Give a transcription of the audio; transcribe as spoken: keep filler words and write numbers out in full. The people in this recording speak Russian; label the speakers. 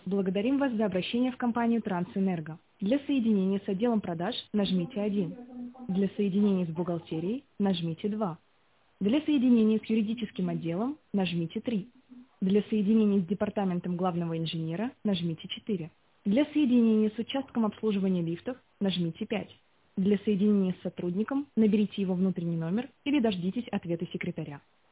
Speaker 1: Благодарим вас за обращение в компанию Трансэнерго. Для соединения с отделом продаж нажмите один. Для соединения с бухгалтерией нажмите два. Для соединения с юридическим отделом нажмите три. Для соединения с департаментом главного инженера нажмите четыре. Для соединения с участком обслуживания лифтов нажмите пять. Для соединения с сотрудником наберите его внутренний номер или дождитесь ответа секретаря.